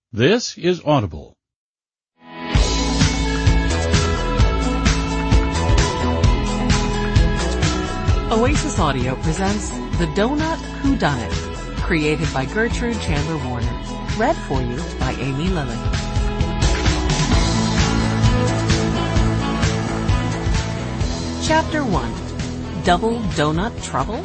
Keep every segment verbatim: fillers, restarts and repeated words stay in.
This is Audible. Oasis Audio presents The Donut Whodunit, created by Gertrude Chandler Warner, read for you by Amy Lilly. Chapter one. Double Donut Trouble?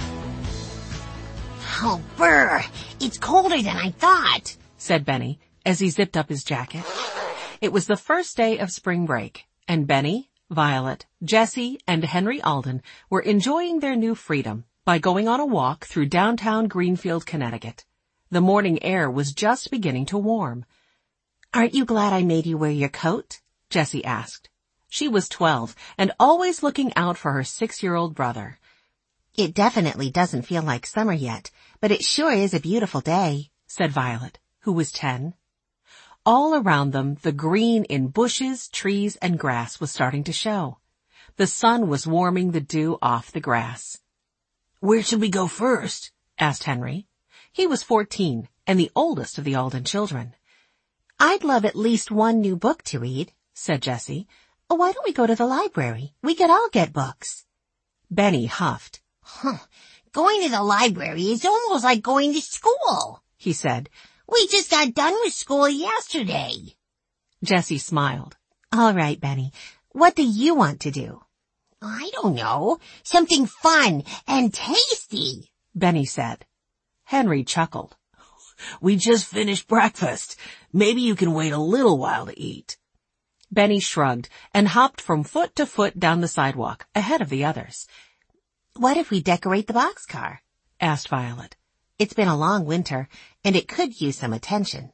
Oh, brr! It's colder than I thought, said Benny as he zipped up his jacket. It was the first day of spring break, and Benny, Violet, Jessie, and Henry Alden were enjoying their new freedom by going on a walk through downtown Greenfield, Connecticut. The morning air was just beginning to warm. "Aren't you glad I made you wear your coat?" Jessie asked. She was twelve and always looking out for her six-year-old brother. "It definitely doesn't feel like summer yet, but it sure is a beautiful day," said Violet, who was ten. All around them, the green in bushes, trees, and grass was starting to show. The sun was warming the dew off the grass. "Where should we go first?" asked Henry. He was fourteen and the oldest of the Alden children. "I'd love at least one new book to read," said Jessie. "Why don't we go to the library? We could all get books." Benny huffed. Huh. "Going to the library is almost like going to school," he said. "We just got done with school yesterday." Jessie smiled. "All right, Benny. What do you want to do?" "I don't know. Something fun and tasty," Benny said. Henry chuckled. "We just finished breakfast. Maybe you can wait a little while to eat." Benny shrugged and hopped from foot to foot down the sidewalk, ahead of the others. "What if we decorate the boxcar?" asked Violet. "It's been a long winter, and it could use some attention."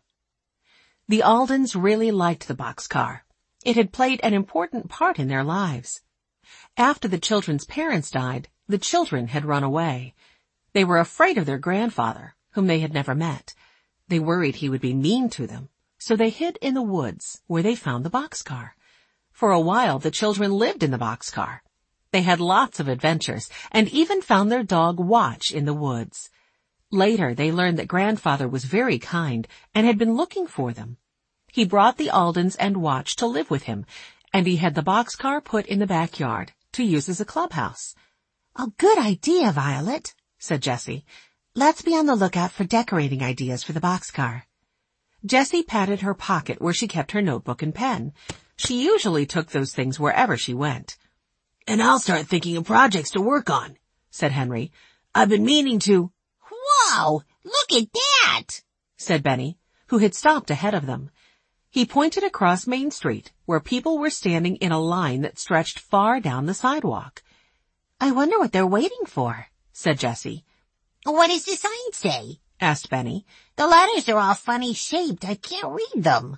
The Aldens really liked the boxcar. It had played an important part in their lives. After the children's parents died, the children had run away. They were afraid of their grandfather, whom they had never met. They worried he would be mean to them, so they hid in the woods, where they found the boxcar. For a while, the children lived in the boxcar. They had lots of adventures, and even found their dog Watch in the woods. Later, they learned that Grandfather was very kind and had been looking for them. He brought the Aldens and Watch to live with him, and he had the boxcar put in the backyard to use as a clubhouse. "Oh, good idea, Violet," said Jessie. "Let's be on the lookout for decorating ideas for the boxcar." Jessie patted her pocket where she kept her notebook and pen. She usually took those things wherever she went. "And I'll start thinking of projects to work on," said Henry. "I've been meaning to—" "Whoa! Look at that!" said Benny, who had stopped ahead of them. He pointed across Main Street, where people were standing in a line that stretched far down the sidewalk. "I wonder what they're waiting for," said Jessie. "What does the sign say?" asked Benny. "The letters are all funny shaped. I can't read them."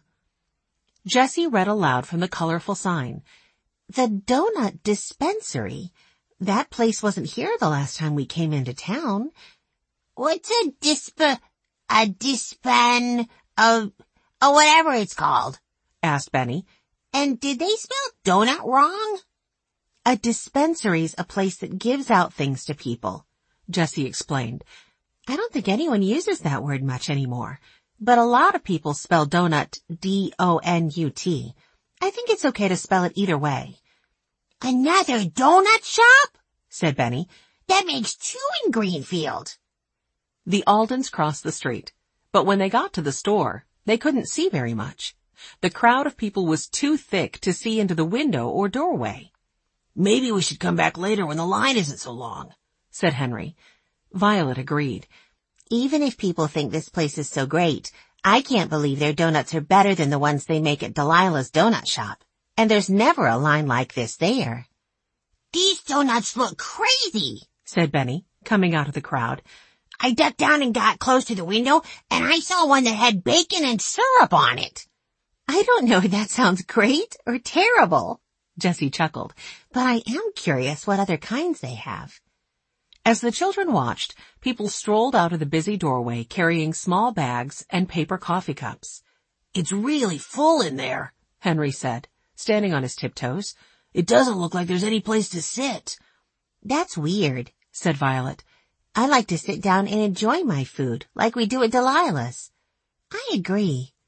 Jessie read aloud from the colorful sign. "The Donut Dispensary. That place wasn't here the last time we came into town." "What's a disp... a dispan... a... a whatever it's called?" asked Benny. "And did they spell donut wrong?" "A dispensary's a place that gives out things to people," Jessie explained. "I don't think anyone uses that word much anymore, but a lot of people spell donut D O N U T. I think it's okay to spell it either way." "Another donut shop?" said Benny. "That makes two in Greenfield." The Aldens crossed the street, but when they got to the store, they couldn't see very much. The crowd of people was too thick to see into the window or doorway. "Maybe we should come back later when the line isn't so long," said Henry. Violet agreed. "Even if people think this place is so great, I can't believe their donuts are better than the ones they make at Delilah's Donut Shop. And there's never a line like this there." "These donuts look crazy," said Benny, coming out of the crowd. "I ducked down and got close to the window, and I saw one that had bacon and syrup on it." "I don't know if that sounds great or terrible," Jessie chuckled, "but I am curious what other kinds they have." As the children watched, people strolled out of the busy doorway carrying small bags and paper coffee cups. "It's really full in there," Henry said, standing on his tiptoes. "It doesn't look like there's any place to sit." "That's weird," said Violet. "I like to sit down and enjoy my food like we do at Delilah's." "I agree,"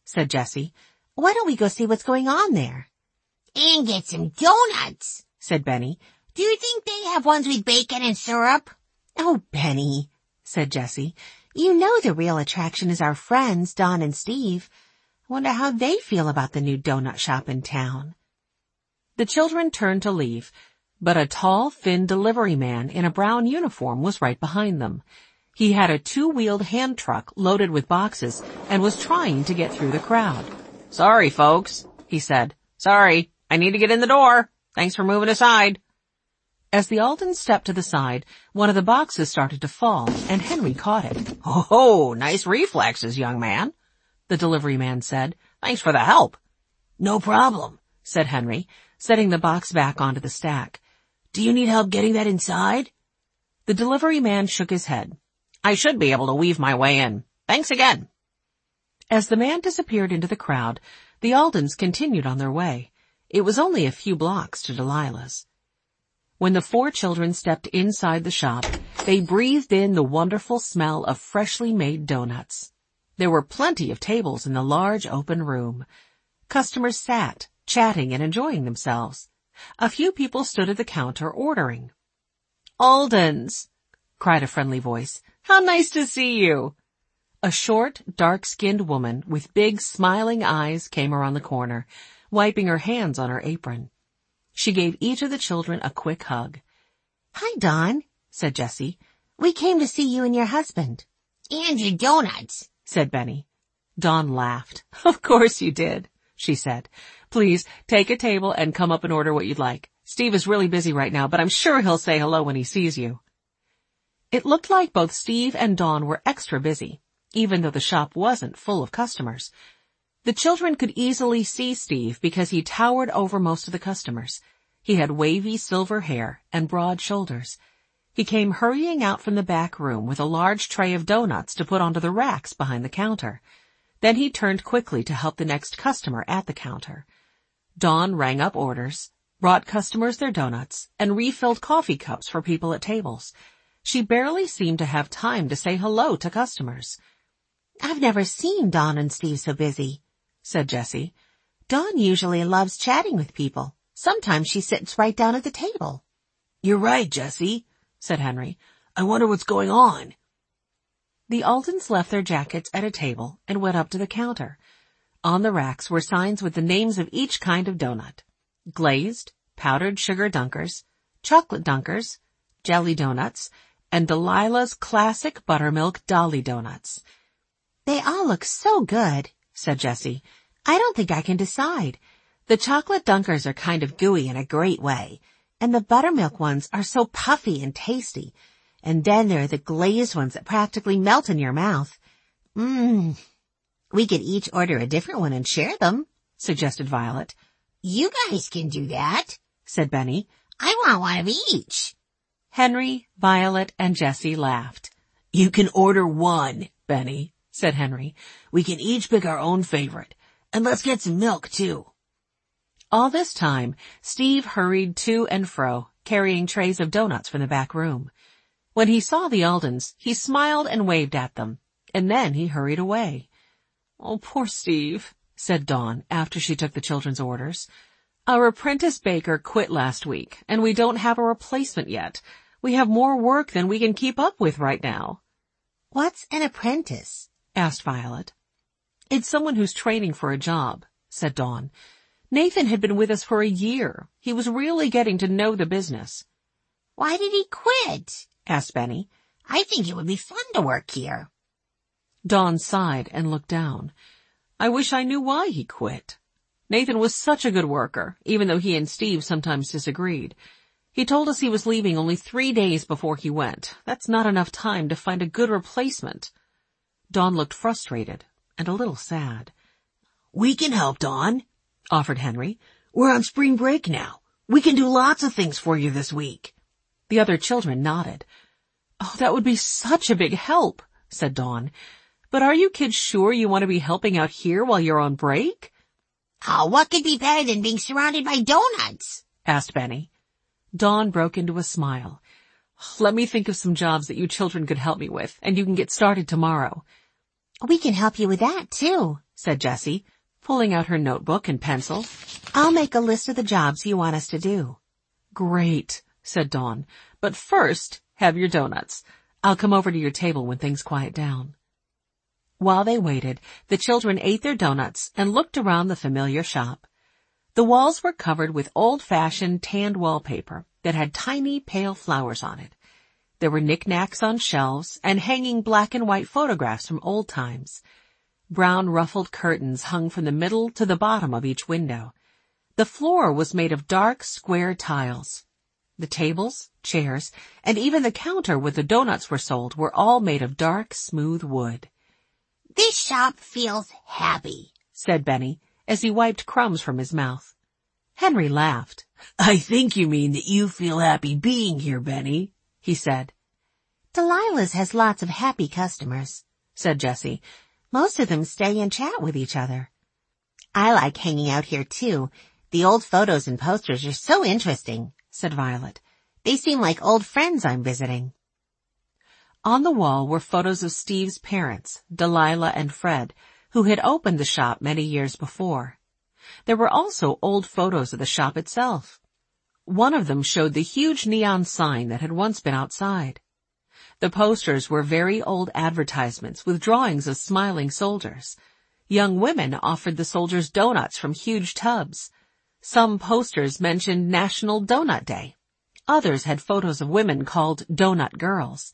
said Jessie. Why don't we go see what's going on there? And get some donuts, said Benny. Do you think they have ones with bacon and syrup? Oh, Benny, said Jessie. You know the real attraction is our friends, Don and Steve. Wonder how they feel about the new donut shop in town. The children turned to leave, but a tall, thin delivery man in a brown uniform was right behind them. He had a two-wheeled hand truck loaded with boxes and was trying to get through the crowd. Sorry, folks, he said. Sorry, I need to get in the door. Thanks for moving aside. As the Aldens stepped to the side, one of the boxes started to fall, and Henry caught it. Oh, nice reflexes, young man, the delivery man said. Thanks for the help. No problem, said Henry, setting the box back onto the stack. Do you need help getting that inside? The delivery man shook his head. I should be able to weave my way in. Thanks again. As the man disappeared into the crowd, the Aldens continued on their way. It was only a few blocks to Delilah's. When the four children stepped inside the shop, they breathed in the wonderful smell of freshly made donuts. There were plenty of tables in the large open room. Customers sat, chatting and enjoying themselves. A few people stood at the counter ordering. Aldens, cried a friendly voice. How nice to see you. A short, dark-skinned woman with big, smiling eyes came around the corner, wiping her hands on her apron. She gave each of the children a quick hug. Hi, Don, said Jessie. We came to see you and your husband. And your donuts, said Benny. Don laughed. Of course you did, she said. Please, take a table and come up and order what you'd like. Steve is really busy right now, but I'm sure he'll say hello when he sees you. It looked like both Steve and Don were extra busy, even though the shop wasn't full of customers. The children could easily see Steve because he towered over most of the customers. He had wavy silver hair and broad shoulders. He came hurrying out from the back room with a large tray of donuts to put onto the racks behind the counter. Then he turned quickly to help the next customer at the counter. Dawn rang up orders, brought customers their donuts, and refilled coffee cups for people at tables. She barely seemed to have time to say hello to customers. I've never seen Dawn and Steve so busy, said Jessie. Dawn usually loves chatting with people. Sometimes she sits right down at the table. You're right, Jessie, said Henry. I wonder what's going on. The Aldens left their jackets at a table and went up to the counter. On the racks were signs with the names of each kind of donut. Glazed, powdered sugar dunkers, chocolate dunkers, jelly donuts, and Delilah's classic buttermilk Dolly donuts. They all look so good, said Jessie. I don't think I can decide. The chocolate dunkers are kind of gooey in a great way, and the buttermilk ones are so puffy and tasty. And then there are the glazed ones that practically melt in your mouth. Mmm. We could each order a different one and share them, suggested Violet. You guys can do that, said Benny. I want one of each. Henry, Violet, and Jessie laughed. You can order one, Benny, said Henry. We can each pick our own favorite. And let's get some milk, too. All this time, Steve hurried to and fro, carrying trays of donuts from the back room. When he saw the Aldens, he smiled and waved at them, and then he hurried away. Oh, poor Steve, said Dawn after she took the children's orders. Our apprentice baker quit last week, and we don't have a replacement yet. We have more work than we can keep up with right now. What's an apprentice? Asked Violet. It's someone who's training for a job, said Dawn. Nathan had been with us for a year. He was really getting to know the business. Why did he quit? Asked Benny. I think it would be fun to work here. Dawn sighed and looked down. I wish I knew why he quit. Nathan was such a good worker, even though he and Steve sometimes disagreed. He told us he was leaving only three days before he went. That's not enough time to find a good replacement. Dawn looked frustrated and a little sad. We can help, Dawn, offered Henry. We're on spring break now. We can do lots of things for you this week. The other children nodded. Oh, that would be such a big help, said Dawn. But are you kids sure you want to be helping out here while you're on break? Oh, what could be better than being surrounded by donuts? Asked Benny. Dawn broke into a smile. Let me think of some jobs that you children could help me with, and you can get started tomorrow. We can help you with that, too, said Jessie, pulling out her notebook and pencil. I'll make a list of the jobs you want us to do. Great, said Dawn. But first, have your donuts. I'll come over to your table when things quiet down. While they waited, the children ate their donuts and looked around the familiar shop. The walls were covered with old-fashioned tanned wallpaper that had tiny pale flowers on it. There were knickknacks on shelves and hanging black and white photographs from old times. Brown ruffled curtains hung from the middle to the bottom of each window. The floor was made of dark, square tiles. The tables, chairs, and even the counter where the donuts were sold were all made of dark, smooth wood. This shop feels happy, said Benny, as he wiped crumbs from his mouth. Henry laughed. I think you mean that you feel happy being here, Benny, he said. Delilah's has lots of happy customers, said Jessie. Most of them stay and chat with each other. I like hanging out here too. The old photos and posters are so interesting, said Violet. They seem like old friends I'm visiting. On the wall were photos of Steve's parents, Delilah and Fred, who had opened the shop many years before. There were also old photos of the shop itself. One of them showed the huge neon sign that had once been outside. The posters were very old advertisements with drawings of smiling soldiers. Young women offered the soldiers donuts from huge tubs. Some posters mentioned National Donut Day. Others had photos of women called Donut Girls.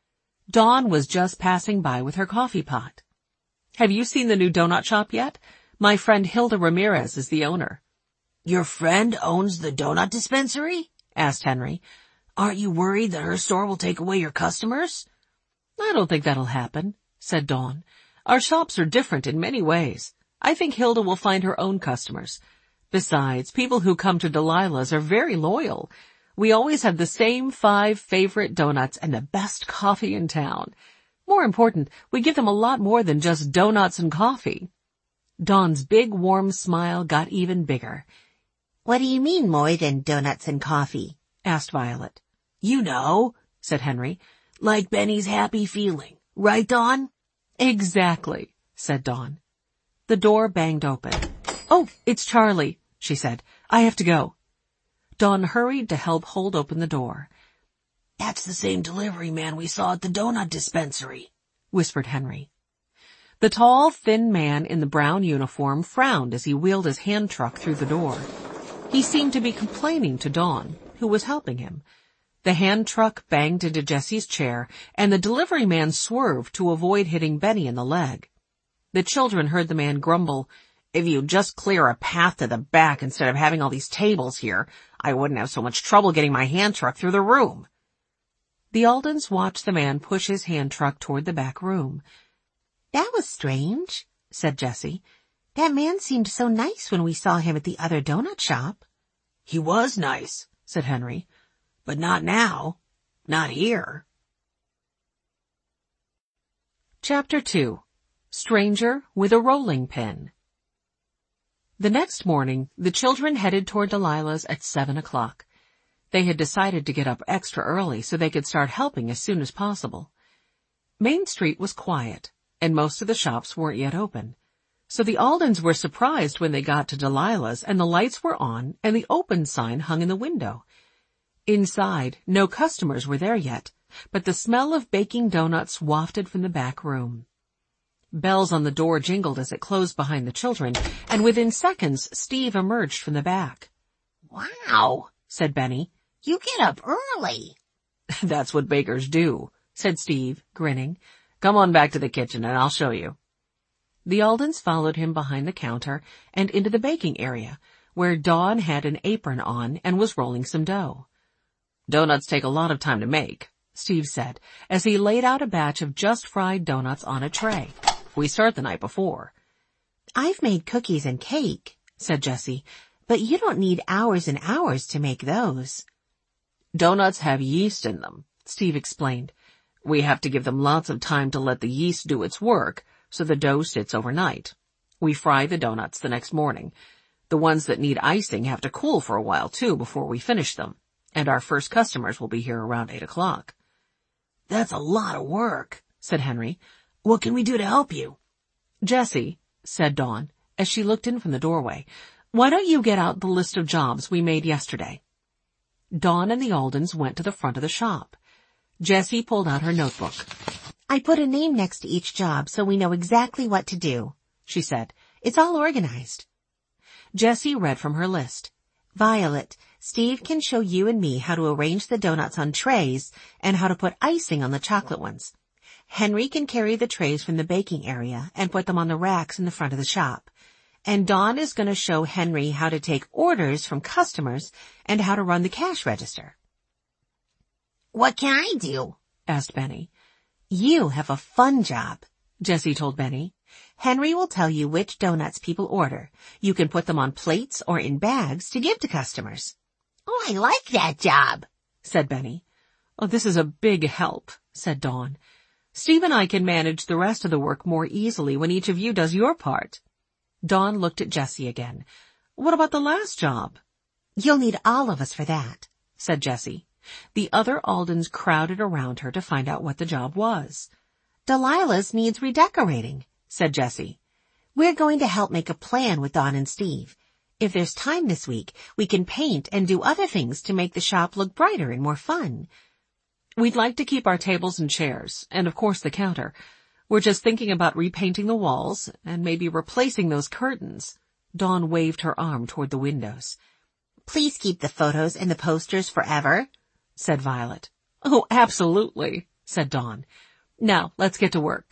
Dawn was just passing by with her coffee pot. Have you seen the new donut shop yet? My friend Hilda Ramirez is the owner. Your friend owns the donut dispensary? Asked Henry. Aren't you worried that her store will take away your customers? I don't think that'll happen, said Dawn. Our shops are different in many ways. I think Hilda will find her own customers. Besides, people who come to Delilah's are very loyal. We always have the same five favorite donuts and the best coffee in town. More important, we give them a lot more than just donuts and coffee. Dawn's big, warm smile got even bigger. What do you mean more than donuts and coffee? Asked Violet. You know, said Henry, like Benny's happy feeling. Right, Dawn? Exactly, said Dawn. The door banged open. Oh, it's Charlie, she said. I have to go. Dawn hurried to help hold open the door. That's the same delivery man we saw at the donut dispensary, whispered Henry. The tall, thin man in the brown uniform frowned as he wheeled his hand truck through the door. He seemed to be complaining to Dawn, who was helping him. The hand truck banged into Jessie's chair, and the delivery man swerved to avoid hitting Benny in the leg. The children heard the man grumble, If you'd just clear a path to the back instead of having all these tables here, I wouldn't have so much trouble getting my hand truck through the room. The Aldens watched the man push his hand truck toward the back room. That was strange, said Jessie. That man seemed so nice when we saw him at the other donut shop. He was nice, said Henry, but not now. Not here. Chapter two. Stranger with a Rolling Pin. The next morning, the children headed toward Delilah's at seven o'clock. They had decided to get up extra early so they could start helping as soon as possible. Main Street was quiet, and most of the shops weren't yet open. So the Aldens were surprised when they got to Delilah's and the lights were on and the open sign hung in the window. Inside, no customers were there yet, but the smell of baking donuts wafted from the back room. Bells on the door jingled as it closed behind the children, and within seconds Steve emerged from the back. Wow, said Benny. You get up early. That's what bakers do, said Steve, grinning. Come on back to the kitchen and I'll show you. The Aldens followed him behind the counter and into the baking area, where Dawn had an apron on and was rolling some dough. Donuts take a lot of time to make, Steve said, as he laid out a batch of just fried donuts on a tray. We start the night before. I've made cookies and cake, said Jessie, but you don't need hours and hours to make those. Donuts have yeast in them, Steve explained. We have to give them lots of time to let the yeast do its work, so the dough sits overnight. We fry the donuts the next morning. The ones that need icing have to cool for a while, too, before we finish them, and our first customers will be here around eight o'clock. That's a lot of work, said Henry. What can we do to help you? Jessie, said Dawn, as she looked in from the doorway. Why don't you get out the list of jobs we made yesterday? Dawn and the Aldens went to the front of the shop. Jessie pulled out her notebook. I put a name next to each job so we know exactly what to do, she said. It's all organized. Jessie read from her list. Violet, Steve can show you and me how to arrange the donuts on trays and how to put icing on the chocolate ones. Henry can carry the trays from the baking area and put them on the racks in the front of the shop. And Dawn is going to show Henry how to take orders from customers and how to run the cash register. What can I do? Asked Benny. You have a fun job, Jessie told Benny. Henry will tell you which donuts people order. You can put them on plates or in bags to give to customers. Oh, I like that job, said Benny. Oh, this is a big help, said Dawn. Steve and I can manage the rest of the work more easily when each of you does your part. Dawn looked at Jessie again. What about the last job? You'll need all of us for that, said Jessie. The other Aldens crowded around her to find out what the job was. Delilah's needs redecorating, said Jessie. We're going to help make a plan with Dawn and Steve. If there's time this week, we can paint and do other things to make the shop look brighter and more fun. We'd like to keep our tables and chairs, and of course the counter. We're just thinking about repainting the walls and maybe replacing those curtains. Dawn waved her arm toward the windows. Please keep the photos and the posters forever, said Violet. Oh, absolutely, said Dawn. Now, let's get to work.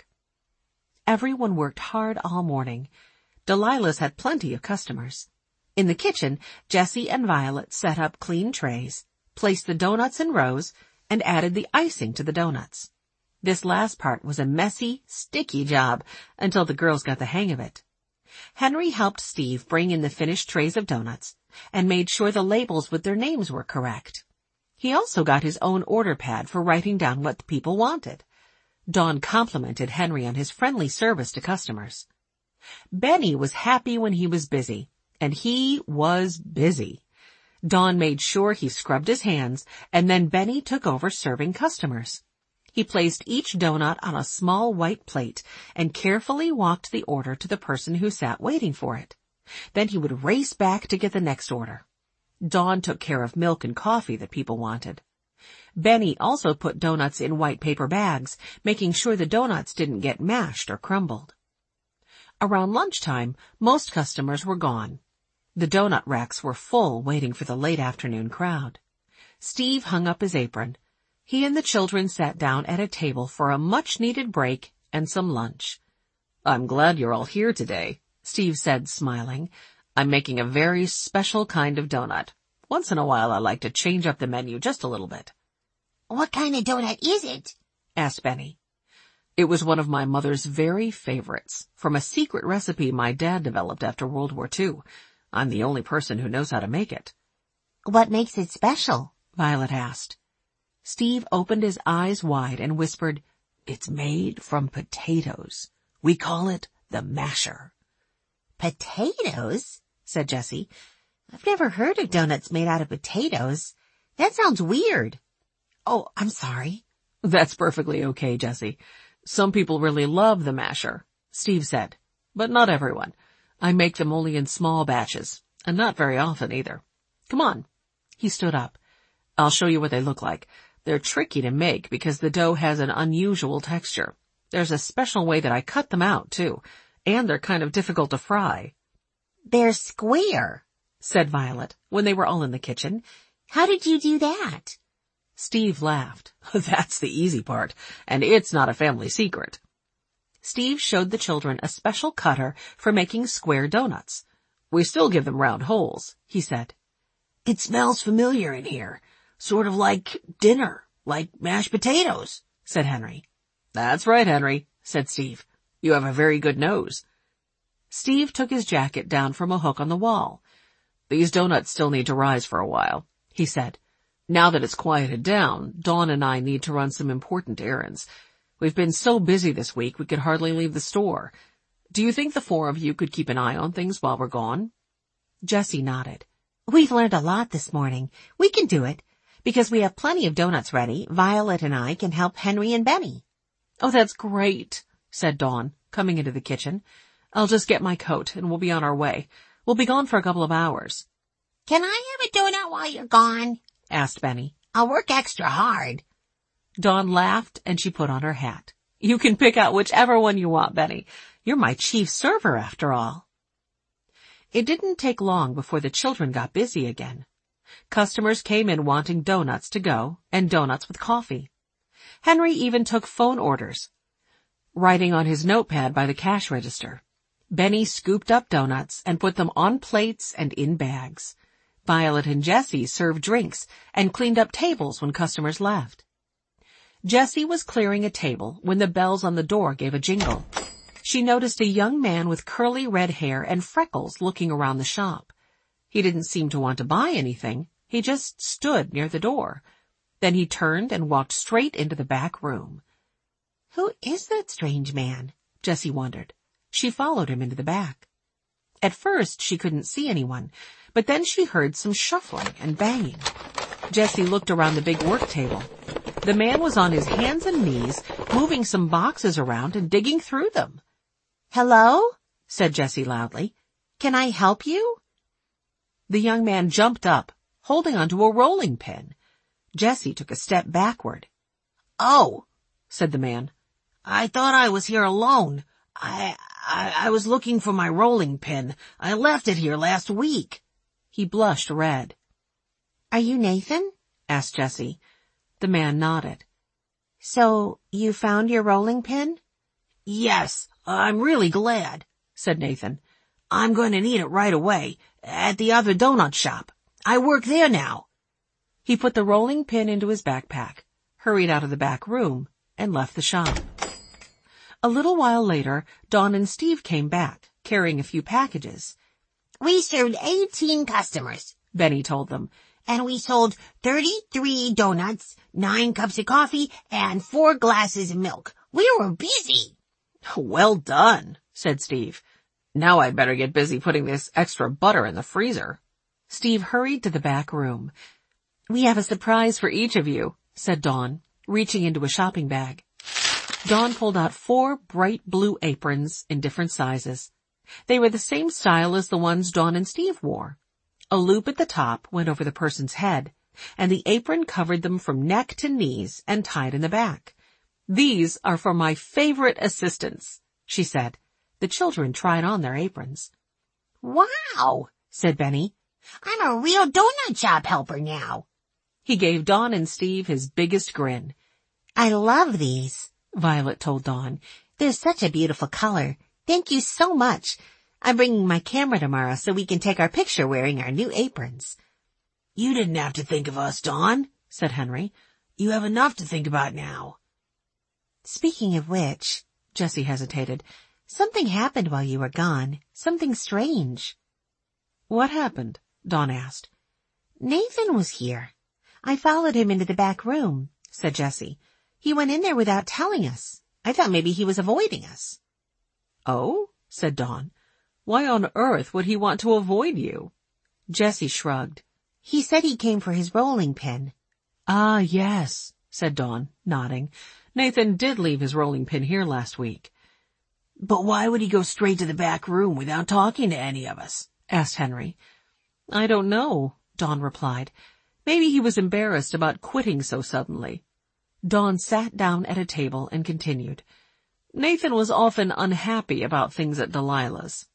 Everyone worked hard all morning. Delilah's had plenty of customers. In the kitchen, Jessie and Violet set up clean trays, placed the donuts in rows, and added the icing to the donuts. This last part was a messy, sticky job until the girls got the hang of it. Henry helped Steve bring in the finished trays of donuts and made sure the labels with their names were correct. He also got his own order pad for writing down what the people wanted. Dawn complimented Henry on his friendly service to customers. Benny was happy when he was busy, and he was busy. Dawn made sure he scrubbed his hands, and then Benny took over serving customers. He placed each donut on a small white plate and carefully walked the order to the person who sat waiting for it. Then he would race back to get the next order. Dawn took care of milk and coffee that people wanted. Benny also put donuts in white paper bags, making sure the donuts didn't get mashed or crumbled. Around lunchtime, most customers were gone. The donut racks were full, waiting for the late afternoon crowd. Steve hung up his apron. He and the children sat down at a table for a much-needed break and some lunch. I'm glad you're all here today, Steve said, smiling. I'm making a very special kind of donut. Once in a while, I like to change up the menu just a little bit. What kind of donut is it? Asked Benny. It was one of my mother's very favorites, from a secret recipe my dad developed after World War Two. I'm the only person who knows how to make it. What makes it special? Violet asked. Steve opened his eyes wide and whispered, It's made from potatoes. We call it the masher. Potatoes? Said Jessie. I've never heard of donuts made out of potatoes. That sounds weird. Oh, I'm sorry. That's perfectly okay, Jessie. Some people really love the masher, Steve said, but not everyone. I make them only in small batches, and not very often either. Come on. He stood up. I'll show you what they look like. They're tricky to make because the dough has an unusual texture. There's a special way that I cut them out, too, and they're kind of difficult to fry. They're square, said Violet when they were all in the kitchen. How did you do that? Steve laughed. That's the easy part, and it's not a family secret. Steve showed the children a special cutter for making square donuts. We still give them round holes, he said. It smells familiar in here, sort of like dinner, like mashed potatoes, said Henry. That's right, Henry, said Steve. You have a very good nose. Steve took his jacket down from a hook on the wall. These donuts still need to rise for a while, he said. Now that it's quieted down, Dawn and I need to run some important errands. We've been so busy this week we could hardly leave the store. Do you think the four of you could keep an eye on things while we're gone? Jessie nodded. We've learned a lot this morning. We can do it. Because we have plenty of donuts ready, Violet and I can help Henry and Benny. Oh, that's great, said Dawn, coming into the kitchen. I'll just get my coat and we'll be on our way. We'll be gone for a couple of hours. Can I have a donut while you're gone? Asked Benny. I'll work extra hard. Dawn laughed and she put on her hat. You can pick out whichever one you want, Benny. You're my chief server after all. It didn't take long before the children got busy again. Customers came in wanting donuts to go and donuts with coffee. Henry even took phone orders. Writing on his notepad by the cash register, Benny scooped up donuts and put them on plates and in bags. Violet and Jessie served drinks and cleaned up tables when customers left. Jessie was clearing a table when the bells on the door gave a jingle. She noticed a young man with curly red hair and freckles looking around the shop. He didn't seem to want to buy anything. He just stood near the door. Then he turned and walked straight into the back room. Who is that strange man? Jessie wondered. She followed him into the back. At first, she couldn't see anyone, but then she heard some shuffling and banging. Jessie looked around the big work table. The man was on his hands and knees, moving some boxes around and digging through them. Hello? Said Jessie loudly. Can I help you? The young man jumped up, holding onto a rolling pin. Jessie took a step backward. Oh, said the man. I thought I was here alone. I, I, I was looking for my rolling pin. I left it here last week. He blushed red. Are you Nathan? Asked Jessie. The man nodded. So, you found your rolling pin? Yes, I'm really glad, said Nathan. I'm going to need it right away, at the other donut shop. I work there now. He put the rolling pin into his backpack, hurried out of the back room, and left the shop. A little while later, Dawn and Steve came back, carrying a few packages. We served eighteen customers, Benny told them, and we sold thirty-three donuts, nine cups of coffee, and four glasses of milk. We were busy. Well done, said Steve. Now I'd better get busy putting this extra butter in the freezer. Steve hurried to the back room. We have a surprise for each of you, said Dawn, reaching into a shopping bag. Dawn pulled out four bright blue aprons in different sizes. They were the same style as the ones Dawn and Steve wore. A loop at the top went over the person's head, and the apron covered them from neck to knees and tied in the back. These are for my favorite assistants, she said. The children tried on their aprons. Wow, said Benny. I'm a real donut shop helper now. He gave Dawn and Steve his biggest grin. I love these, Violet told Dawn. They're such a beautiful color. Thank you so much. I'm bringing my camera tomorrow so we can take our picture wearing our new aprons. You didn't have to think of us, Dawn, said Henry. You have enough to think about now. Speaking of which, Jessie hesitated, something happened while you were gone. Something strange. What happened? Dawn asked. Nathan was here. I followed him into the back room, said Jessie. He went in there without telling us. I thought maybe he was avoiding us. Oh, said Dawn. Why on earth would he want to avoid you? Jessie shrugged. He said he came for his rolling pin. Ah, yes, said Dawn, nodding. Nathan did leave his rolling pin here last week. But why would he go straight to the back room without talking to any of us? Asked Henry. I don't know, Dawn replied. Maybe he was embarrassed about quitting so suddenly. Dawn sat down at a table and continued. Nathan was often unhappy about things at Delilah's.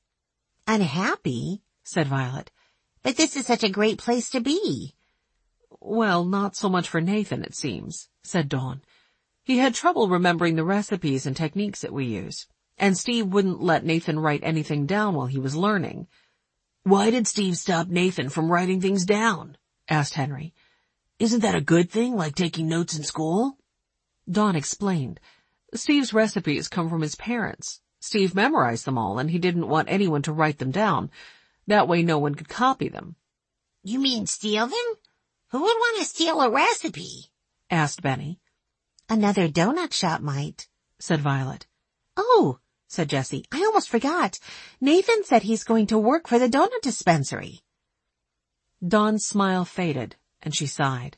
Unhappy? Said Violet. But this is such a great place to be. Well, not so much for Nathan, it seems, said Dawn. He had trouble remembering the recipes and techniques that we use, and Steve wouldn't let Nathan write anything down while he was learning. Why did Steve stop Nathan from writing things down? Asked Henry. Isn't that a good thing, like taking notes in school? Dawn explained. Steve's recipes come from his parents. Steve memorized them all, and he didn't want anyone to write them down. That way no one could copy them. You mean steal them? Who would want to steal a recipe? Asked Benny. Another donut shop might, said Violet. Oh, said Jessie, I almost forgot. Nathan said he's going to work for the donut dispensary. Dawn's smile faded, and she sighed.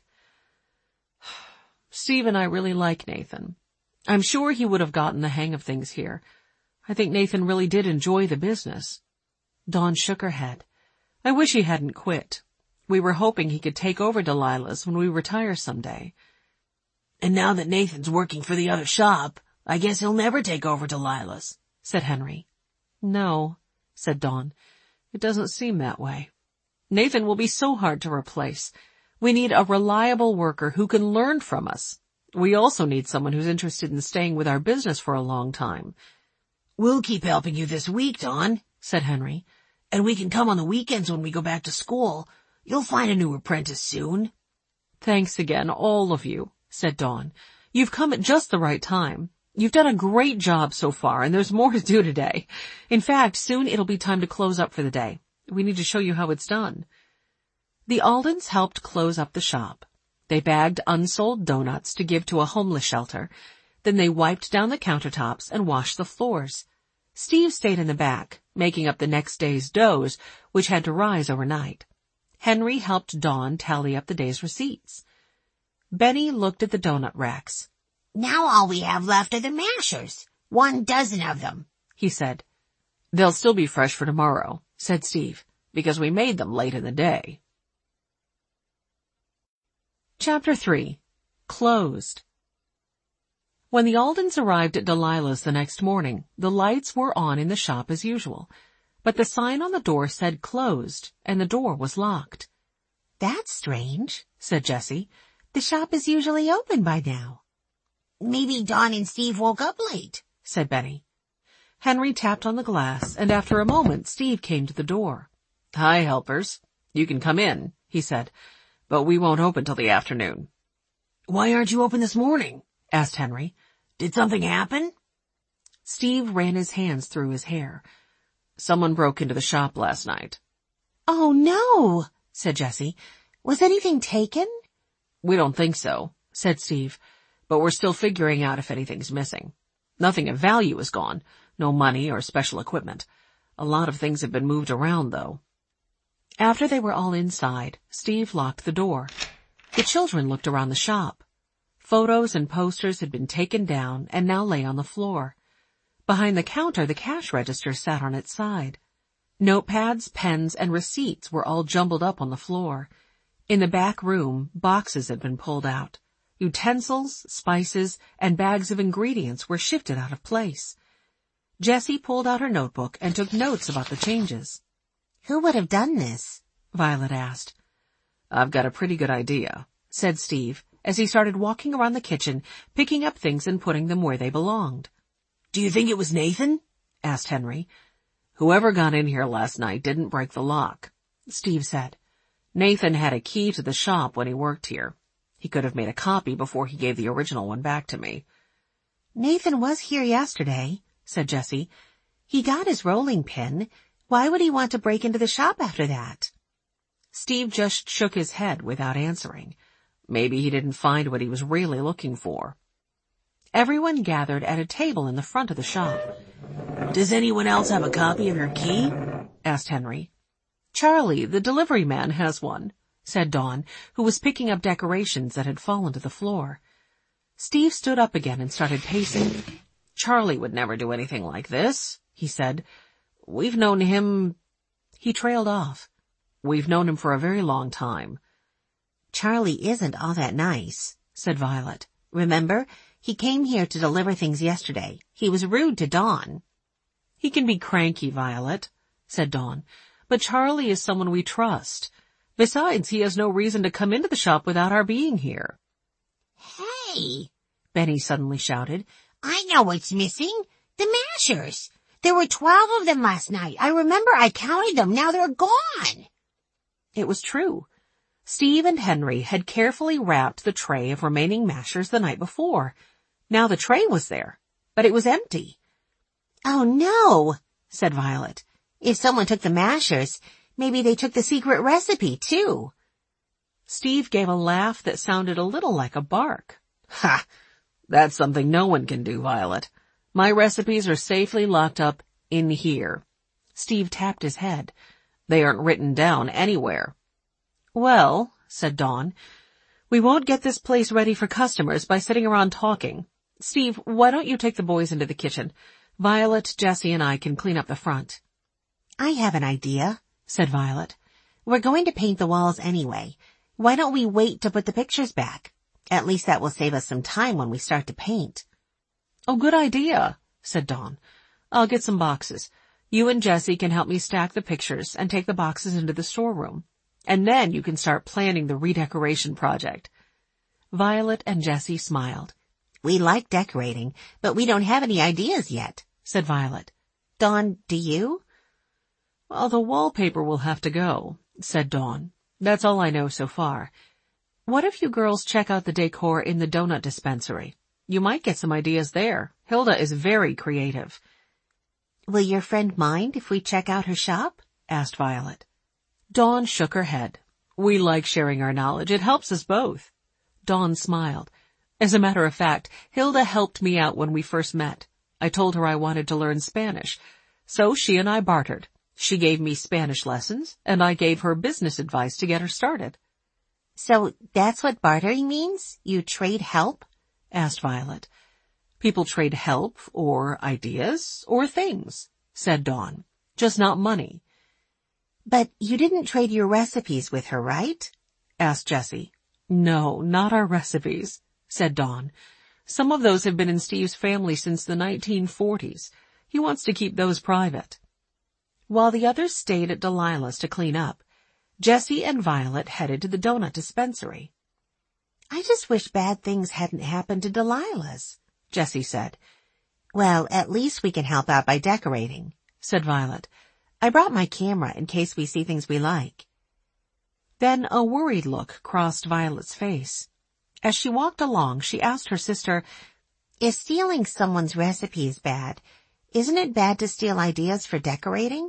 Steve and I really like Nathan. I'm sure he would have gotten the hang of things here. I think Nathan really did enjoy the business. Dawn shook her head. I wish he hadn't quit. We were hoping he could take over Delilah's when we retire someday. And now that Nathan's working for the other shop, I guess he'll never take over Delilah's, said Henry. No, said Dawn. It doesn't seem that way. Nathan will be so hard to replace. We need a reliable worker who can learn from us. We also need someone who's interested in staying with our business for a long time. We'll keep helping you this week, Dawn, said Henry. And we can come on the weekends when we go back to school. You'll find a new apprentice soon. Thanks again, all of you, said Dawn. You've come at just the right time. You've done a great job so far, and there's more to do today. In fact, soon it'll be time to close up for the day. We need to show you how it's done. The Aldens helped close up the shop. They bagged unsold donuts to give to a homeless shelter. Then they wiped down the countertops and washed the floors. Steve stayed in the back, making up the next day's doughs, which had to rise overnight. Henry helped Dawn tally up the day's receipts. Benny looked at the donut racks. Now all we have left are the mashers. One dozen of them, he said. They'll still be fresh for tomorrow, said Steve, because we made them late in the day. Chapter three. Closed. When the Aldens arrived at Delilah's the next morning, the lights were on in the shop as usual, but the sign on the door said closed, and the door was locked. That's strange, said Jessie. The shop is usually open by now. Maybe Dawn and Steve woke up late, said Benny. Henry tapped on the glass, and after a moment Steve came to the door. Hi, helpers. You can come in, he said, but we won't open till the afternoon. Why aren't you open this morning? Asked Henry. Did something happen? Steve ran his hands through his hair. Someone broke into the shop last night. Oh, no, said Jessie. Was anything taken? We don't think so, said Steve, but we're still figuring out if anything's missing. Nothing of value is gone, no money or special equipment. A lot of things have been moved around, though. After they were all inside, Steve locked the door. The children looked around the shop. Photos and posters had been taken down and now lay on the floor. Behind the counter, the cash register sat on its side. Notepads, pens, and receipts were all jumbled up on the floor. In the back room, boxes had been pulled out. Utensils, spices, and bags of ingredients were shifted out of place. Jessie pulled out her notebook and took notes about the changes. Who would have done this? Violet asked. I've got a pretty good idea, said Steve, as he started walking around the kitchen, picking up things and putting them where they belonged. Do you think it was Nathan? Asked Henry. Whoever got in here last night didn't break the lock, Steve said. Nathan had a key to the shop when he worked here. He could have made a copy before he gave the original one back to me. Nathan was here yesterday, said Jessie. He got his rolling pin. Why would he want to break into the shop after that? Steve just shook his head without answering. Maybe he didn't find what he was really looking for. Everyone gathered at a table in the front of the shop. Does anyone else have a copy of your key? Asked Henry. Charlie, the delivery man, has one, said Dawn, who was picking up decorations that had fallen to the floor. Steve stood up again and started pacing. Charlie would never do anything like this, he said. We've known him... He trailed off. We've known him for a very long time. Charlie isn't all that nice, said Violet. Remember, he came here to deliver things yesterday. He was rude to Dawn. He can be cranky, Violet, said Dawn, but Charlie is someone we trust. Besides, he has no reason to come into the shop without our being here. Hey, Benny suddenly shouted. I know what's missing. The mashers. There were twelve of them last night. I remember I counted them. Now they're gone. It was true. Steve and Henry had carefully wrapped the tray of remaining mashers the night before. Now the tray was there, but it was empty. Oh, no, said Violet. If someone took the mashers, maybe they took the secret recipe, too. Steve gave a laugh that sounded a little like a bark. Ha! That's something no one can do, Violet. My recipes are safely locked up in here. Steve tapped his head. They aren't written down anywhere. Well, said Dawn, we won't get this place ready for customers by sitting around talking. Steve, why don't you take the boys into the kitchen? Violet, Jessie, and I can clean up the front. I have an idea, said Violet. We're going to paint the walls anyway. Why don't we wait to put the pictures back? At least that will save us some time when we start to paint. Oh, good idea, said Dawn. I'll get some boxes. You and Jessie can help me stack the pictures and take the boxes into the storeroom. And then you can start planning the redecoration project. Violet and Jessie smiled. We like decorating, but we don't have any ideas yet, said Violet. Dawn, do you? Well, the wallpaper will have to go, said Dawn. That's all I know so far. What if you girls check out the decor in the donut dispensary? You might get some ideas there. Hilda is very creative. Will your friend mind if we check out her shop? asked Violet. Dawn shook her head. We like sharing our knowledge. It helps us both. Dawn smiled. As a matter of fact, Hilda helped me out when we first met. I told her I wanted to learn Spanish, so she and I bartered. She gave me Spanish lessons, and I gave her business advice to get her started. So that's what bartering means? You trade help? asked Violet. People trade help, or ideas, or things, said Dawn. Just not money. But you didn't trade your recipes with her, right? asked Jessie. No, not our recipes, said Dawn. Some of those have been in Steve's family since the nineteen forties. He wants to keep those private. While the others stayed at Delilah's to clean up, Jessie and Violet headed to the donut dispensary. I just wish bad things hadn't happened to Delilah's, Jessie said. Well, at least we can help out by decorating, said Violet. I brought my camera in case we see things we like. Then a worried look crossed Violet's face. As she walked along, she asked her sister, If stealing someone's recipes bad, isn't it bad to steal ideas for decorating?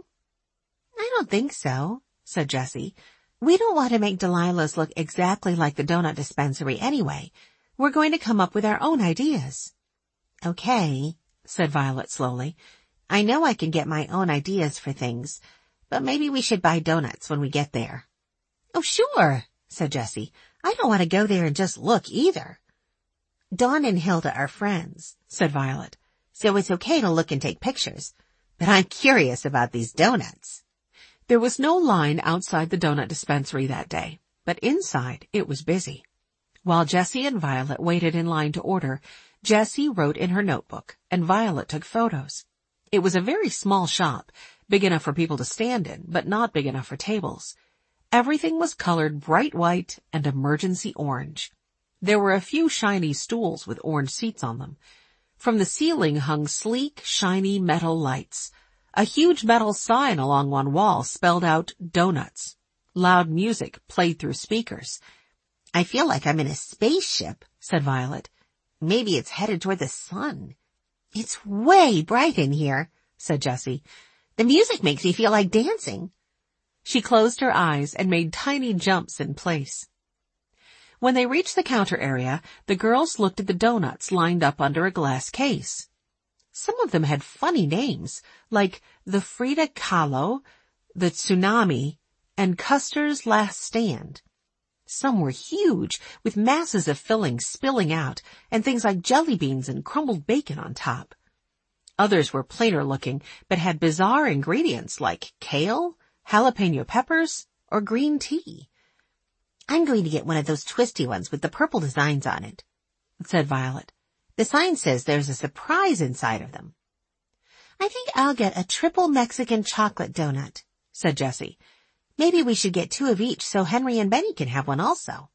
I don't think so, said Jessie. We don't want to make Delilah's look exactly like the donut dispensary anyway. We're going to come up with our own ideas. Okay, said Violet slowly. I know I can get my own ideas for things, but maybe we should buy donuts when we get there. Oh, sure, said Jessie. I don't want to go there and just look either. Dawn and Hilda are friends, said Violet, so it's okay to look and take pictures. But I'm curious about these donuts. There was no line outside the donut dispensary that day, but inside it was busy. While Jessie and Violet waited in line to order, Jessie wrote in her notebook, and Violet took photos. It was a very small shop, big enough for people to stand in, but not big enough for tables. Everything was colored bright white and emergency orange. There were a few shiny stools with orange seats on them. From the ceiling hung sleek, shiny metal lights. A huge metal sign along one wall spelled out donuts. Loud music played through speakers. I feel like I'm in a spaceship, said Violet. Maybe it's headed toward the sun. It's way bright in here, said Jessie. The music makes me feel like dancing. She closed her eyes and made tiny jumps in place. When they reached the counter area, the girls looked at the donuts lined up under a glass case. Some of them had funny names, like the Frida Kahlo, the Tsunami, and Custer's Last Stand. Some were huge, with masses of filling spilling out, and things like jelly beans and crumbled bacon on top. Others were plainer looking, but had bizarre ingredients like kale, jalapeno peppers, or green tea. I'm going to get one of those twisty ones with the purple designs on it, said Violet. The sign says there's a surprise inside of them. I think I'll get a triple Mexican chocolate donut, said Jessie. Maybe we should get two of each so Henry and Benny can have one also.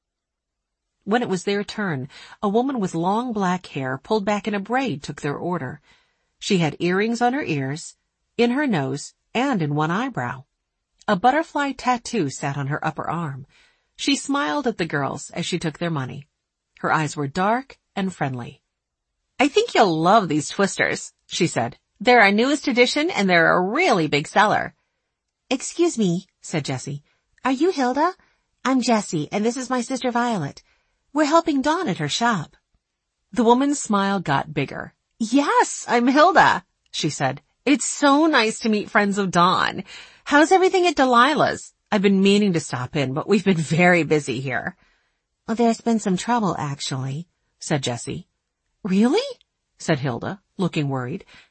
When it was their turn, a woman with long black hair pulled back in a braid took their order. She had earrings on her ears, in her nose, and in one eyebrow. A butterfly tattoo sat on her upper arm. She smiled at the girls as she took their money. Her eyes were dark and friendly. I think you'll love these twisters, she said. They're our newest edition and they're a really big seller. Excuse me, said Jessie. Are you Hilda? I'm Jessie, and this is my sister Violet. We're helping Dawn at her shop. The woman's smile got bigger. Yes, I'm Hilda, she said. It's so nice to meet friends of Dawn. How's everything at Delilah's? I've been meaning to stop in, but we've been very busy here. Well, there's been some trouble, actually, said Jessie. Really? said Hilda, looking worried.